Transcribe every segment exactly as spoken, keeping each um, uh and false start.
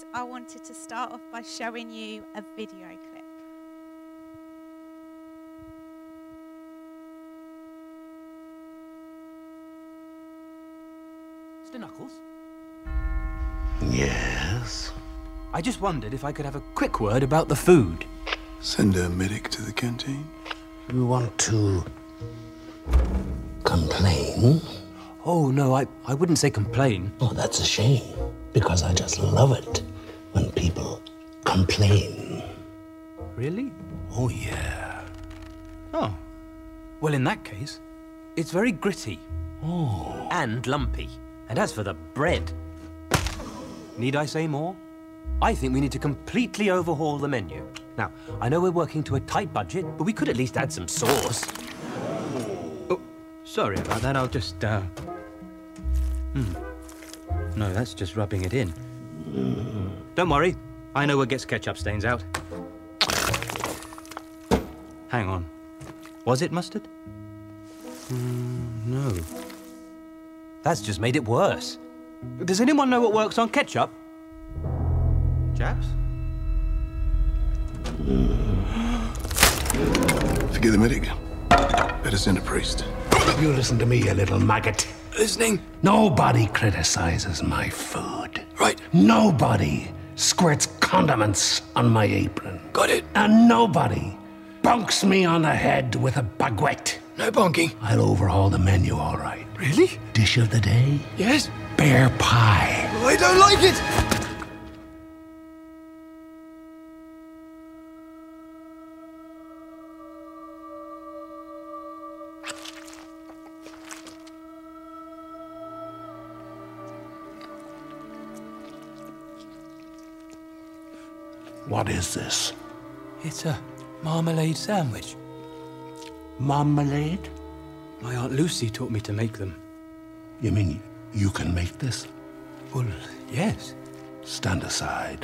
I wanted to start off by showing you a video clip. Mister Knuckles? Yes? I just wondered if I could have a quick word about the food. Send a medic to the canteen. You want to complain? Oh, no, I, I wouldn't say complain. Oh, that's a shame, because I just love it when people complain. Really? Oh, yeah. Oh. Well, in that case, it's very gritty. Oh. And lumpy. And as for the bread, need I say more? I think we need to completely overhaul the menu. Now, I know we're working to a tight budget, but we could at least add some sauce. Oh, sorry about that. I'll just, uh... Hmm. No, that's just rubbing it in. Don't worry. I know what gets ketchup stains out. Hang on. Was it mustard? Mm, no. That's just made it worse. Does anyone know what works on ketchup? Chaps? Forget the medic. Better send a priest. You listen to me, you little maggot. Listening? Nobody criticizes my food. Right. Nobody squirts condiments on my apron. Got it. And nobody bonks me on the head with a baguette. No bonking. I'll overhaul the menu, all right. Really? Dish of the day? Yes? Bear pie. I don't like it! What is this? It's a marmalade sandwich. Marmalade? My Aunt Lucy taught me to make them. You mean you can make this? Well, yes. Stand aside.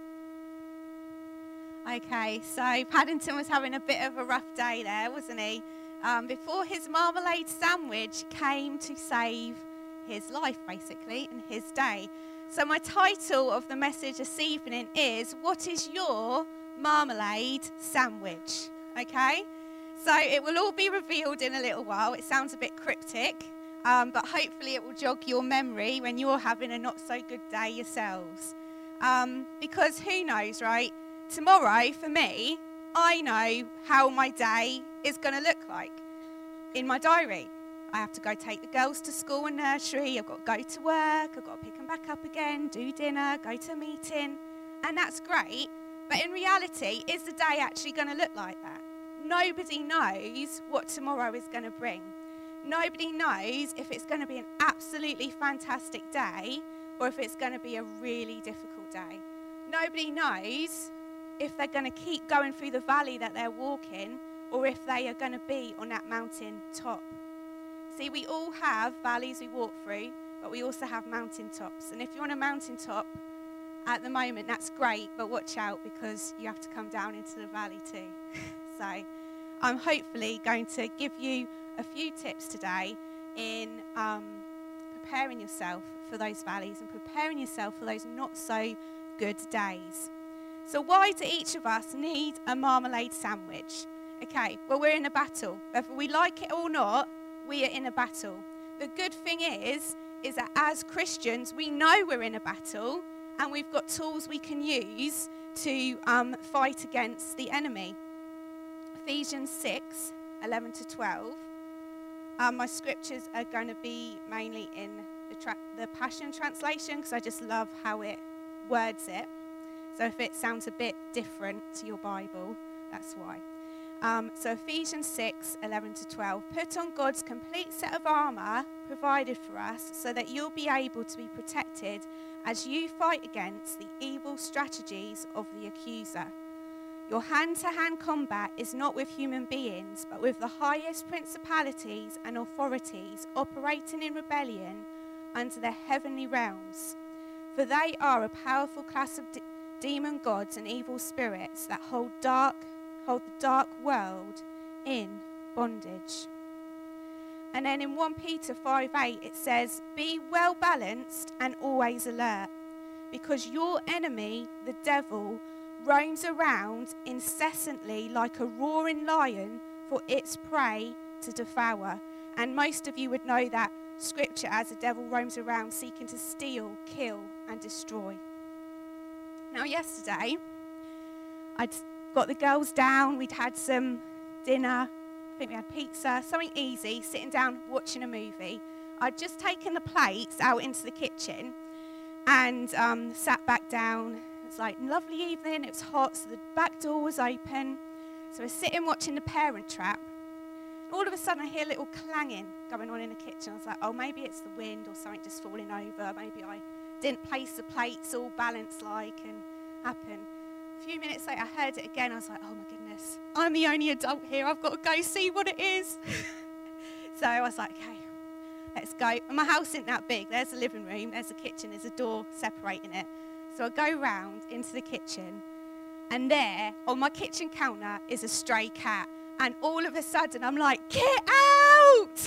Okay, so Paddington was having a bit of a rough day there, wasn't he? Um, before his marmalade sandwich came to save his life, basically, and his day. So my title of the message this evening is, what is your marmalade sandwich? Okay? So it will all be revealed in a little while. It sounds a bit cryptic, um, but hopefully it will jog your memory when you're having a not so good day yourselves. Um, because who knows, right? Tomorrow, for me, I know how my day is going to look like in my diary. I have to go take the girls to school and nursery. I've got to go to work. I've got to pick them back up again, do dinner, go to a meeting. And that's great. But in reality, is the day actually going to look like that? Nobody knows what tomorrow is going to bring. Nobody knows if it's going to be an absolutely fantastic day or if it's going to be a really difficult day. Nobody knows if they're going to keep going through the valley that they're walking or if they are going to be on that mountain top. See, we all have valleys we walk through, but we also have mountain tops. And if you're on a mountain top at the moment, that's great, but watch out because you have to come down into the valley too. So I'm hopefully going to give you a few tips today in um, preparing yourself for those valleys and preparing yourself for those not so good days. So why do each of us need a marmalade sandwich? Okay, well, we're in a battle. Whether we like it or not, we are in a battle. The good thing is, is that as Christians, we know we're in a battle and we've got tools we can use to um, fight against the enemy. Ephesians six, eleven to twelve. Um, my scriptures are going to be mainly in the, tra- the Passion Translation because I just love how it words it. So if it sounds a bit different to your Bible, that's why. Um, so Ephesians six, eleven to twelve. Put on God's complete set of armour provided for us so that you'll be able to be protected as you fight against the evil strategies of the accuser. Your hand-to-hand combat is not with human beings, but with the highest principalities and authorities operating in rebellion under the heavenly realms. For they are a powerful class of de- demon gods and evil spirits that hold dark hold the dark world in bondage. And then in First Peter five eight it says, be well balanced and always alert. because your enemy, the devil, roams around incessantly like a roaring lion for its prey to devour. And most of you would know that scripture as the devil roams around seeking to steal, kill, and destroy. Now, yesterday, I'd got the girls down. We'd had some dinner. I think we had pizza, something easy, sitting down watching a movie. I'd just taken the plates out into the kitchen and um, sat back down. It was like a lovely evening. It was hot, so the back door was open. So we're sitting watching The Parent Trap. All of a sudden, I hear a little clanging going on in the kitchen. I was like, oh, maybe it's the wind or something just falling over. Maybe I didn't place the plates all balanced like and happen. A few minutes later, I heard it again. I was like, oh, my goodness. I'm the only adult here. I've got to go see what it is. So I was like, okay, let's go. And my house isn't that big. There's the living room. There's the kitchen. There's a door separating it. So I go round into the kitchen. And there, on my kitchen counter, is a stray cat. And all of a sudden, I'm like, get out!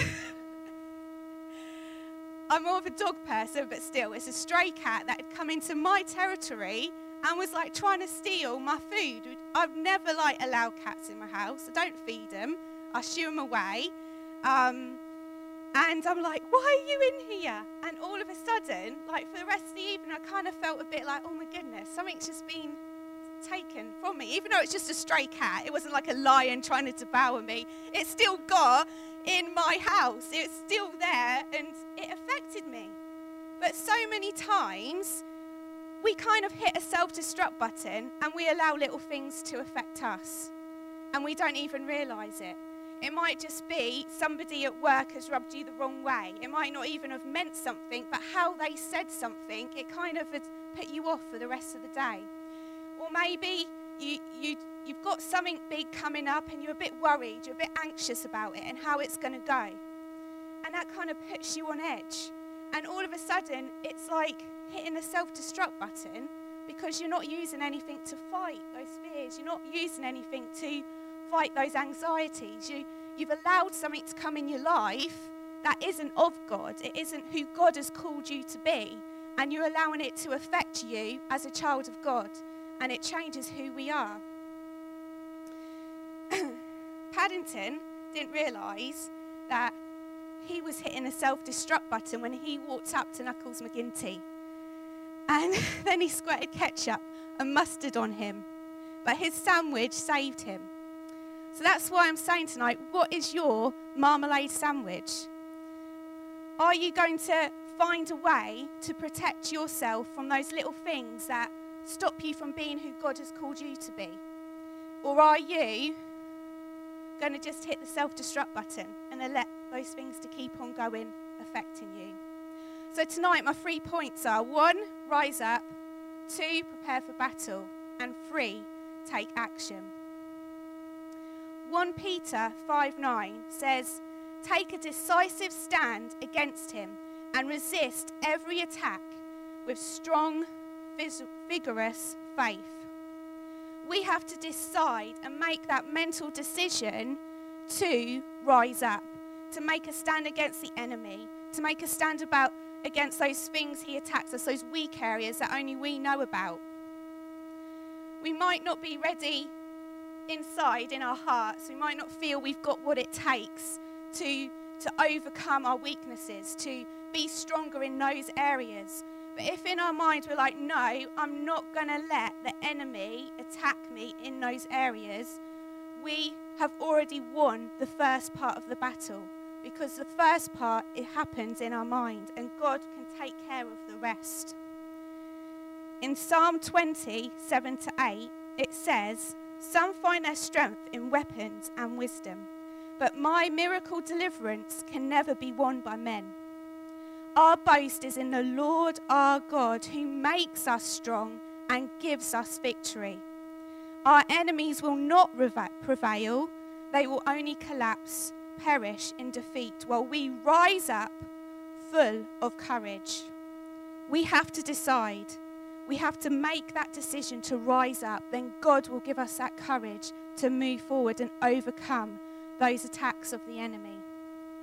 I'm more of a dog person, but still, it's a stray cat that had come into my territory and was like trying to steal my food. I've never like allowed cats in my house. I don't feed them. I shoo them away. Um, and I'm like, why are you in here? And all of a sudden, like for the rest of the evening, I kind of felt a bit like, oh my goodness, something's just been taken from me. Even though it's just a stray cat, it wasn't like a lion trying to devour me. It still got in my house. It's still there and it affected me. But so many times we kind of hit a self-destruct button and we allow little things to affect us and we don't even realize it. It might just be somebody at work has rubbed you the wrong way. It might not even have meant something, but how they said something, it kind of had put you off for the rest of the day. Or maybe you, you, you've got something big coming up and you're a bit worried, you're a bit anxious about it and how it's going to go. And that kind of puts you on edge. And all of a sudden, it's like hitting a self-destruct button because you're not using anything to fight those fears. You're not using anything to fight those anxieties. You, you've allowed something to come in your life that isn't of God. It isn't who God has called you to be. And you're allowing it to affect you as a child of God. And it changes who we are. Paddington didn't realise that he was hitting a self-destruct button when he walked up to Knuckles McGinty. And then he squirted ketchup and mustard on him. But his sandwich saved him. So that's why I'm saying tonight, what is your marmalade sandwich? Are you going to find a way to protect yourself from those little things that stop you from being who God has called you to be? Or are you going to just hit the self-destruct button and then let those things to keep on going affecting you? So tonight my three points are: one, rise up; two, prepare for battle; and three, take action. First Peter five nine says, take a decisive stand against him and resist every attack with strong, vigorous faith. We have to decide and make that mental decision to rise up, to make a stand against the enemy, to make a stand about against those things he attacks us, those weak areas that only we know about. We might not be ready inside in our hearts. We might not feel we've got what it takes to, to overcome our weaknesses, to be stronger in those areas. But if in our minds we're like, no, I'm not going to let the enemy attack me in those areas, we have already won the first part of the battle. Because the first part, it happens in our mind, and God can take care of the rest. In Psalm twenty, seven to eight, it says, some find their strength in weapons and wisdom, but my miracle deliverance can never be won by men. Our boast is in the Lord our God, who makes us strong and gives us victory. Our enemies will not prevail. They will only collapse, perish in defeat, while we rise up full of courage. We have to decide. We have to make that decision to rise up. Then God will give us that courage to move forward and overcome those attacks of the enemy.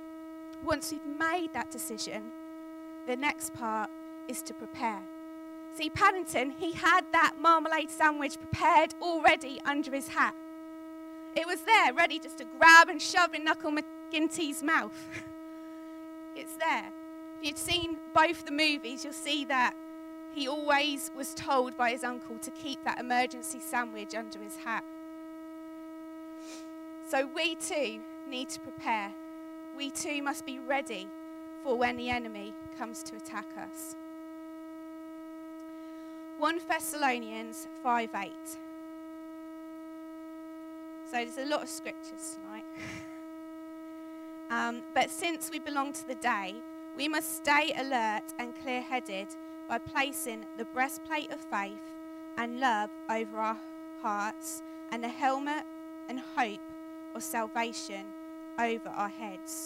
Once we've made that decision, the next part is to prepare. See, Paddington, he had that marmalade sandwich prepared already under his hat. It was there, ready just to grab and shove in Knuckle McGinty's mouth. It's there. If you'd seen both the movies, you'll see that he always was told by his uncle to keep that emergency sandwich under his hat. So we too need to prepare. We too must be ready for when the enemy comes to attack us. First Thessalonians five eight. So there's a lot of scriptures tonight. um, but since we belong to the day, we must stay alert and clear-headed by placing the breastplate of faith and love over our hearts and the helmet and hope of salvation over our heads.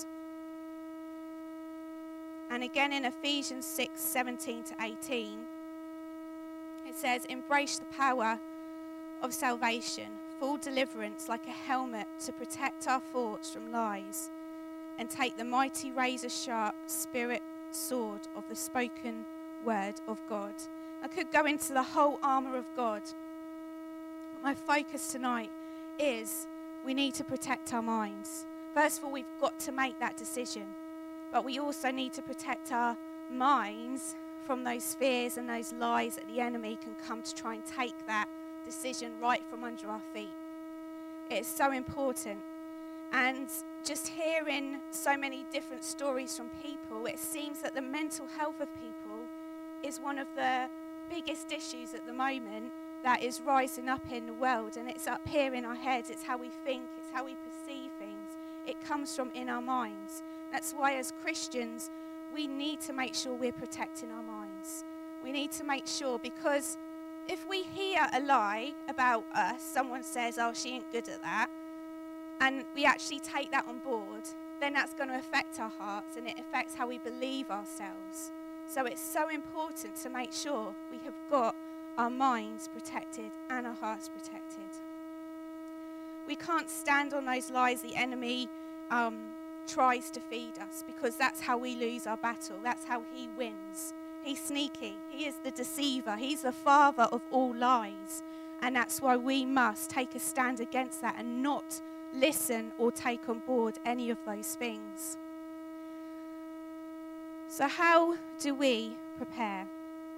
And again in Ephesians six seventeen to eighteen, it says, embrace the power of salvation, full deliverance like a helmet to protect our thoughts from lies, and take the mighty razor-sharp spirit sword of the spoken word of God. I could go into the whole armour of God, but my focus tonight is we need to protect our minds. First of all, we've got to make that decision, but we also need to protect our minds from those fears and those lies that the enemy can come to try and take that decision right from under our feet. It's so important. And just hearing so many different stories from people, it seems that the mental health of people is one of the biggest issues at the moment that is rising up in the world. And it's up here in our heads. It's how we think. It's how we perceive things. It comes from in our minds. That's why as Christians, we need to make sure we're protecting our minds. We need to make sure, because if we hear a lie about us, someone says, oh, she ain't good at that, and we actually take that on board, then that's going to affect our hearts and it affects how we believe ourselves. So it's so important to make sure we have got our minds protected and our hearts protected. We can't stand on those lies the enemy um, tries to feed us, because that's how we lose our battle. That's how he wins. He's sneaky. He is the deceiver. He's the father of all lies. And that's why we must take a stand against that and not listen or take on board any of those things. So how do we prepare?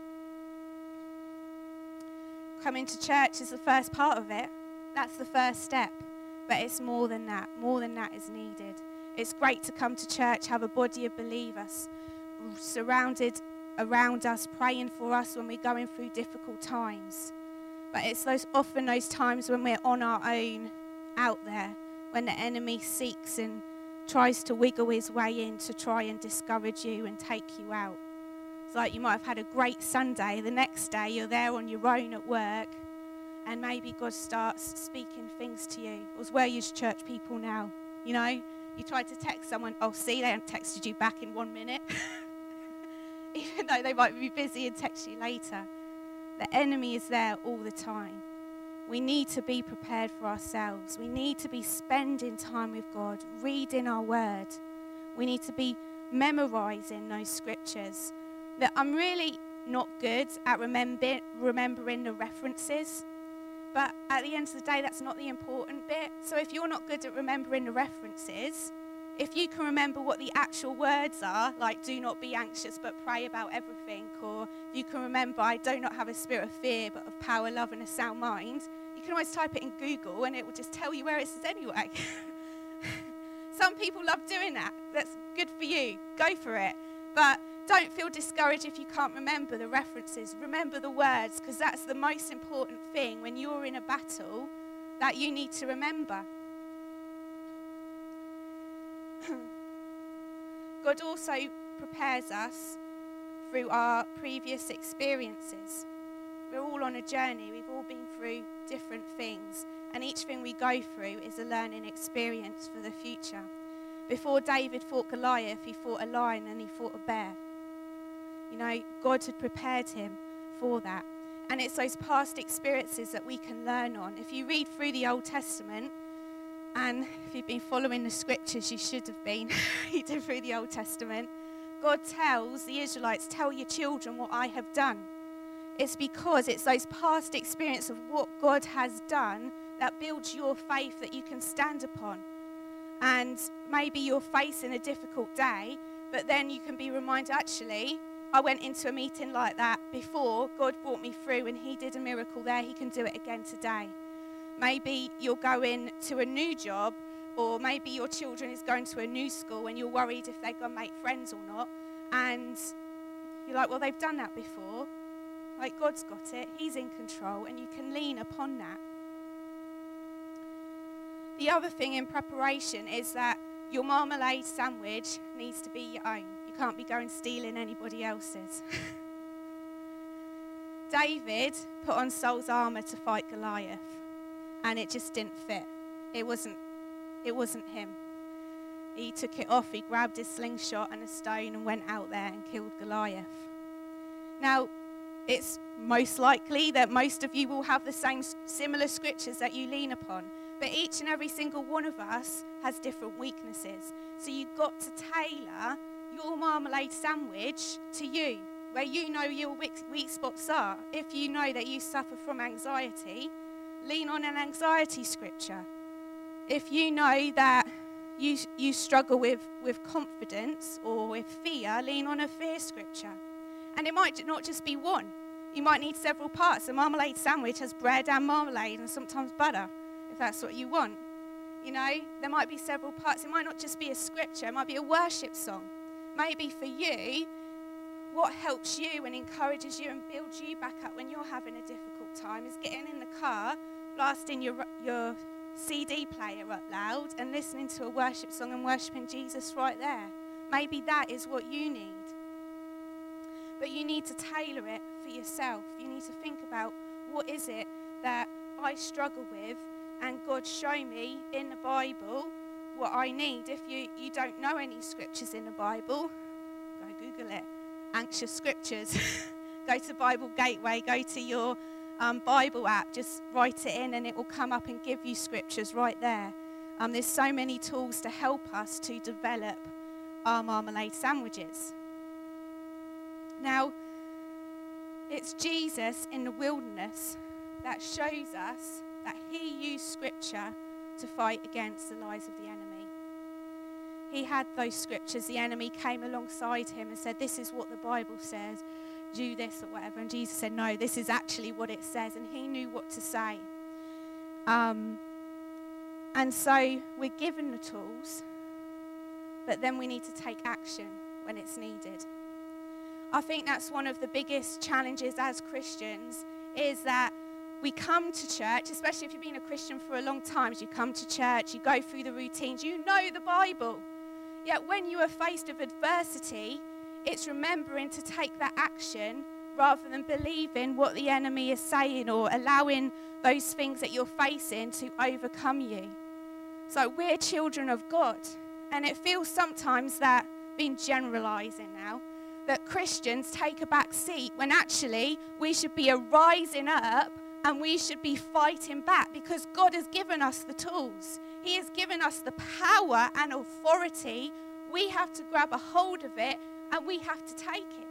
Coming to church is the first part of it. That's the first step. But it's more than that. More than that is needed. It's great to come to church, have a body of believers surrounded around us, praying for us when we're going through difficult times. But it's those often those times when we're on our own out there, when the enemy seeks and tries to wiggle his way in to try and discourage you and take you out. It's like you might have had a great Sunday. The next day you're there on your own at work, and maybe God starts speaking things to you. Or where are you church people now? You know? You tried to text someone, oh, see, they haven't texted you back in one minute. Even though they might be busy and text you later. The enemy is there all the time. We need to be prepared for ourselves. We need to be spending time with God, reading our word. We need to be memorizing those scriptures. That I'm really not good at remember, remembering the references. But at the end of the day, that's not the important bit. So if you're not good at remembering the references, if you can remember what the actual words are, like do not be anxious but pray about everything, or you can remember I do not have a spirit of fear but of power, love and a sound mind, you can always type it in Google and it will just tell you where it is anyway. Some people love doing that. That's good for you. Go for it. But don't feel discouraged if you can't remember the references. Remember the words, because that's the most important thing when you're in a battle that you need to remember. God also prepares us through our previous experiences. We're all on a journey. We've all been through different things. And each thing we go through is a learning experience for the future. Before David fought Goliath, he fought a lion and he fought a bear. You know, God had prepared him for that. And it's those past experiences that we can learn on. If you read through the Old Testament, and if you've been following the scriptures, you should have been reading through the Old Testament, God tells the Israelites, tell your children what I have done. It's because it's those past experiences of what God has done that builds your faith that you can stand upon. And maybe you're facing a difficult day, but then you can be reminded, actually, I went into a meeting like that before. God brought me through and he did a miracle there. He can do it again today. Maybe you're going to a new job, or maybe your children is going to a new school and you're worried if they're going to make friends or not. And you're like, well, they've done that before. Like, God's got it. He's in control, and you can lean upon that. The other thing in preparation is that your marmalade sandwich needs to be your own. You can't be going stealing anybody else's. David put on Saul's armor to fight Goliath, and it just didn't fit. It wasn't, it wasn't him. He took it off, he grabbed his slingshot and a stone and went out there and killed Goliath. Now, it's most likely that most of you will have the same similar scriptures that you lean upon. But each and every single one of us has different weaknesses. So you've got to tailor your marmalade sandwich to you, where you know your weak, weak spots are. If you know that you suffer from anxiety, lean on an anxiety scripture. If you know that you, you struggle with, with confidence or with fear, lean on a fear scripture. And it might not just be one. You might need several parts. A marmalade sandwich has bread and marmalade and sometimes butter, if that's what you want. You know, there might be several parts. It might not just be a scripture. It might be a worship song. Maybe for you, what helps you and encourages you and builds you back up when you're having a difficult time is getting in the car, blasting your, your C D player up loud and listening to a worship song and worshiping Jesus right there. Maybe that is what you need. But you need to tailor it for yourself. You need to think about, what is it that I struggle with, and God, show me in the Bible what I need. If you, you don't know any scriptures in the Bible, go Google it. Anxious scriptures. Go to Bible Gateway, go to your um, Bible app, just write it in and it will come up and give you scriptures right there. Um, there's so many tools to help us to develop our marmalade sandwiches. Now, it's Jesus in the wilderness that shows us that he used scripture to fight against the lies of the enemy. He had those scriptures. The enemy came alongside him and said, this is what the Bible says, do this or whatever. And Jesus said, no, this is actually what it says. And he knew what to say. Um, and so we're given the tools, but then we need to take action when it's needed. I think that's one of the biggest challenges as Christians, is that we come to church, especially if you've been a Christian for a long time, you come to church, you go through the routines, you know the Bible. Yet when you are faced with adversity, it's remembering to take that action rather than believing what the enemy is saying or allowing those things that you're facing to overcome you. So we're children of God, and it feels sometimes that, being generalizing now, that Christians take a back seat when actually we should be rising up and we should be fighting back, because God has given us the tools. He has given us the power and authority. We have to grab a hold of it and we have to take it.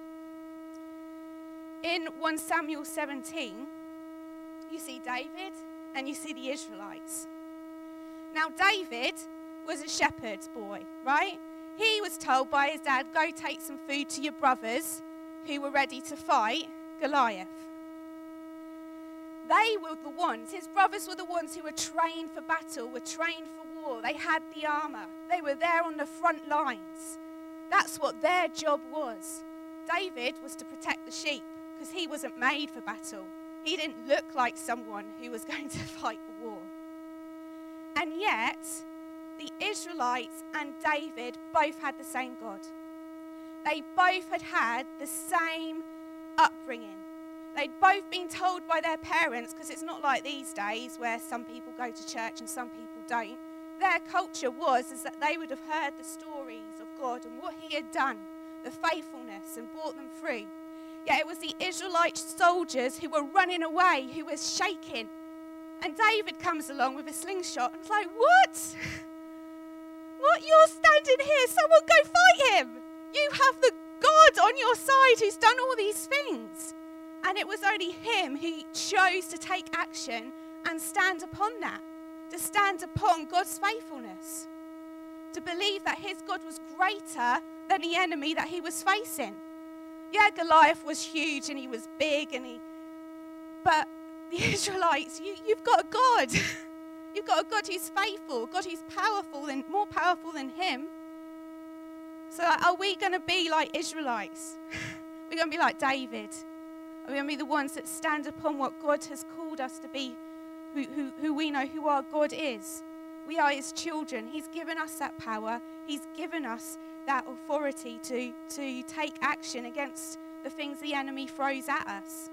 In First Samuel seventeen, you see David and you see the Israelites. Now, David was a shepherd's boy, right? He was told by his dad, go take some food to your brothers who were ready to fight Goliath. They were the ones, his brothers were the ones who were trained for battle, were trained for war. They had the armor. They were there on the front lines. That's what their job was. David was to protect the sheep because he wasn't made for battle. He didn't look like someone who was going to fight the war. And yet, the Israelites and David both had the same God. They both had had the same upbringing. They'd both been told by their parents, because it's not like these days where some people go to church and some people don't. Their culture was is that they would have heard the stories of God and what he had done, the faithfulness, and brought them through. Yet it was the Israelite soldiers who were running away, who were shaking. And David comes along with a slingshot and it's like, what? What? You're standing here. Someone go fight him. You have the God on your side who's done all these things. And it was only him who chose to take action and stand upon that, to stand upon God's faithfulness, to believe that his God was greater than the enemy that he was facing. Yeah, Goliath was huge and he was big, and he, but the Israelites, you, you've got a God. You've got a God who's faithful, God who's powerful and more powerful than him. So are we going to be like Israelites? We're going to be like David. Are we going to be the ones that stand upon what God has called us to be, who, who, who we know who our God is? We are his children. He's given us that power. He's given us that authority to, to take action against the things the enemy throws at us.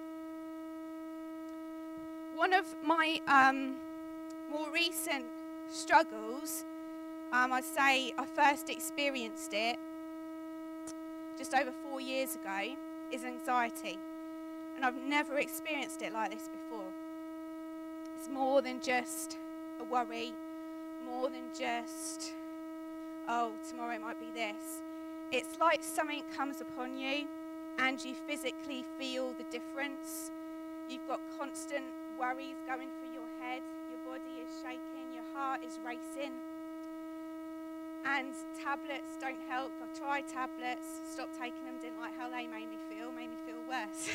One of my um, more recent struggles, um, I'd say I first experienced it just over four years ago, is anxiety. And I've never experienced it like this before. It's more than just a worry, more than just, oh, tomorrow it might be this. It's like something comes upon you and you physically feel the difference. You've got constant worries going through your head. Your body is shaking. Your heart is racing. And tablets don't help. I've tried tablets, stopped taking them, didn't like how they made me feel, made me feel worse.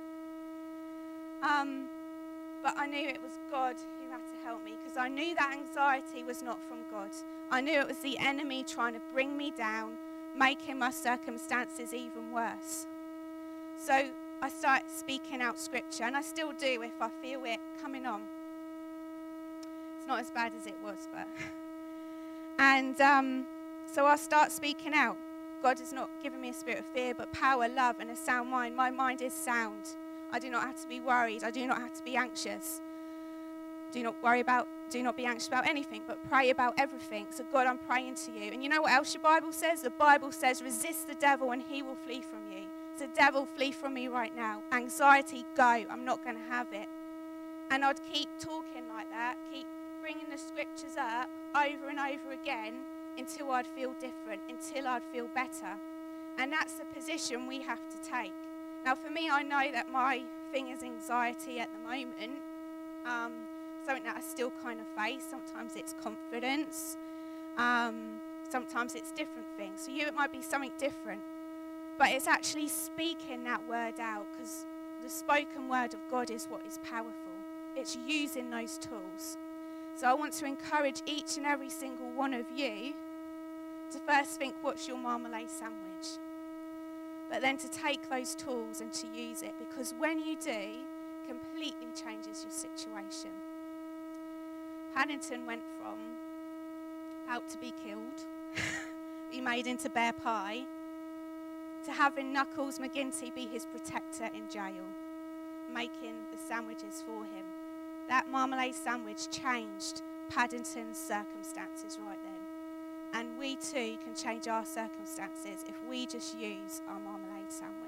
um, but I knew it was God who had to help me, because I knew that anxiety was not from God. I knew it was the enemy trying to bring me down, making my circumstances even worse. So I started speaking out scripture, and I still do if I feel it coming on. It's not as bad as it was, but... And um, so I start speaking out. God has not given me a spirit of fear, but power, love, and a sound mind. My mind is sound. I do not have to be worried. I do not have to be anxious. Do not worry about, do not be anxious about anything, but pray about everything. So God, I'm praying to you. And you know what else your Bible says? The Bible says, resist the devil and he will flee from you. So devil, flee from me right now. Anxiety, go. I'm not going to have it. And I'd keep talking like that, keep bringing the scriptures up over and over again until I'd feel different, until I'd feel better. And that's the position we have to take. Now, for me, I know that my thing is anxiety at the moment. Um, something that I still kind of face. Sometimes it's confidence. Um, sometimes it's different things. So you, it might be something different. But it's actually speaking that word out, because the spoken word of God is what is powerful. It's using those tools. So I want to encourage each and every single one of you to first think, what's your marmalade sandwich? But then to take those tools and to use it, because when you do, completely changes your situation. Paddington went from about to be killed, be made into bear pie, to having Knuckles McGinty be his protector in jail, making the sandwiches for him. That marmalade sandwich changed Paddington's circumstances right then. And we too can change our circumstances if we just use our marmalade sandwich.